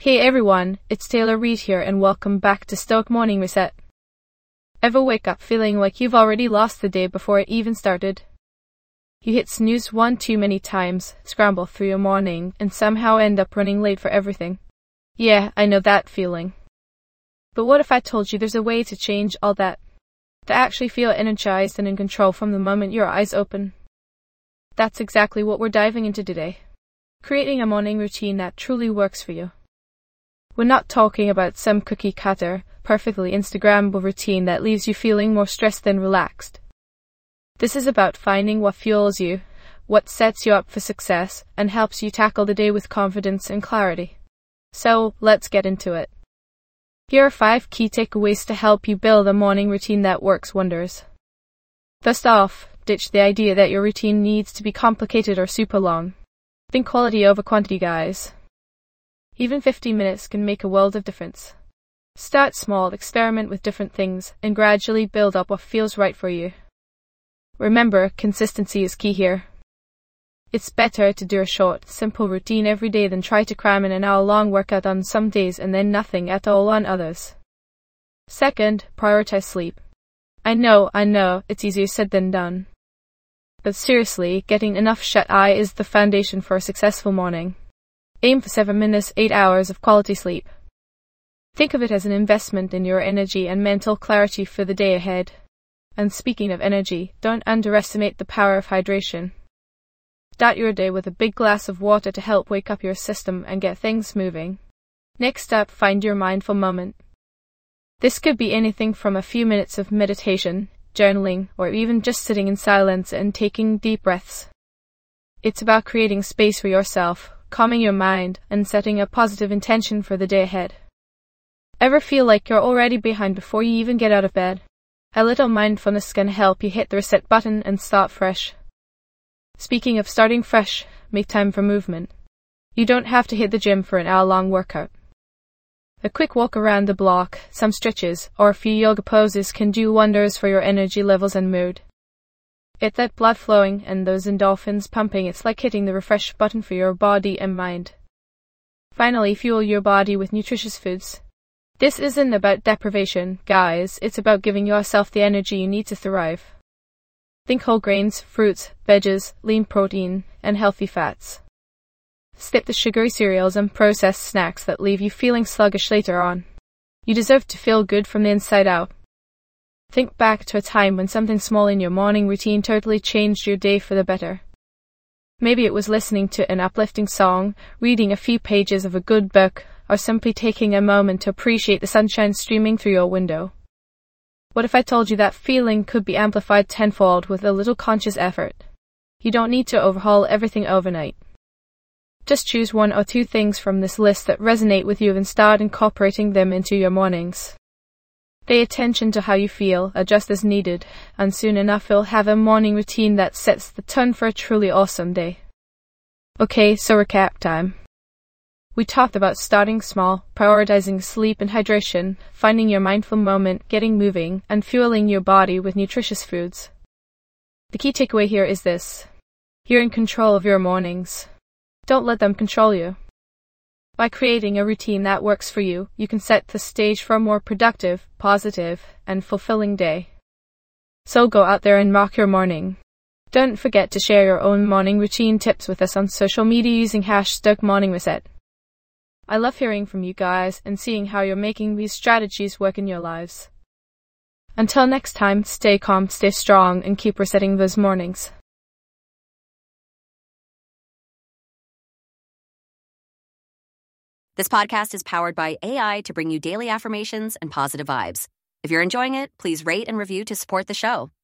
Hey everyone, it's Taylor Reid here and welcome back to Stoic Morning Reset. Ever wake up feeling like you've already lost the day before it even started? You hit snooze one too many times, scramble through your morning, and somehow end up running late for everything. Yeah, I know that feeling. But what if I told you there's a way to change all that? To actually feel energized and in control from the moment your eyes open? That's exactly what we're diving into today. Creating a morning routine that truly works for you. We're not talking about some cookie-cutter, perfectly Instagrammable routine that leaves you feeling more stressed than relaxed. This is about finding what fuels you, what sets you up for success, and helps you tackle the day with confidence and clarity. So, let's get into it. Here are 5 key takeaways to help you build a morning routine that works wonders. First off, ditch the idea that your routine needs to be complicated or super long. Think quality over quantity, guys. Even 50 minutes can make a world of difference. Start small, experiment with different things, and gradually build up what feels right for you. Remember, consistency is key here. It's better to do a short, simple routine every day than try to cram in an hour-long workout on some days and then nothing at all on others. Second, prioritize sleep. I know, it's easier said than done. But seriously, getting enough shut-eye is the foundation for a successful morning. Aim for 7 minutes, 8 hours of quality sleep. Think of it as an investment in your energy and mental clarity for the day ahead. And speaking of energy, don't underestimate the power of hydration. Start your day with a big glass of water to help wake up your system and get things moving. Next up, find your mindful moment. This could be anything from a few minutes of meditation, journaling, or even just sitting in silence and taking deep breaths. It's about creating space for yourself, calming your mind, and setting a positive intention for the day ahead. Ever feel like you're already behind before you even get out of bed? A little mindfulness can help you hit the reset button and start fresh. Speaking of starting fresh, make time for movement. You don't have to hit the gym for an hour-long workout. A quick walk around the block, some stretches, or a few yoga poses can do wonders for your energy levels and mood. Get that blood flowing and those endorphins pumping. It's like hitting the refresh button for your body and mind. Finally, fuel your body with nutritious foods. This isn't about deprivation, guys. It's about giving yourself the energy you need to thrive. Think whole grains, fruits, veggies, lean protein, and healthy fats. Skip the sugary cereals and processed snacks that leave you feeling sluggish later on. You deserve to feel good from the inside out. Think back to a time when something small in your morning routine totally changed your day for the better. Maybe it was listening to an uplifting song, reading a few pages of a good book, or simply taking a moment to appreciate the sunshine streaming through your window. What if I told you that feeling could be amplified tenfold with a little conscious effort? You don't need to overhaul everything overnight. Just choose 1 or 2 things from this list that resonate with you and start incorporating them into your mornings. Pay attention to how you feel, adjust as needed, and soon enough you'll have a morning routine that sets the tone for a truly awesome day. Okay, so recap time. We talked about starting small, prioritizing sleep and hydration, finding your mindful moment, getting moving, and fueling your body with nutritious foods. The key takeaway here is this. You're in control of your mornings. Don't let them control you. By creating a routine that works for you, you can set the stage for a more productive, positive, and fulfilling day. So go out there and rock your morning. Don't forget to share your own morning routine tips with us on social media using #StoicMorningReset. I love hearing from you guys and seeing how you're making these strategies work in your lives. Until next time, stay calm, stay strong, and keep resetting those mornings. This podcast is powered by AI to bring you daily affirmations and positive vibes. If you're enjoying it, please rate and review to support the show.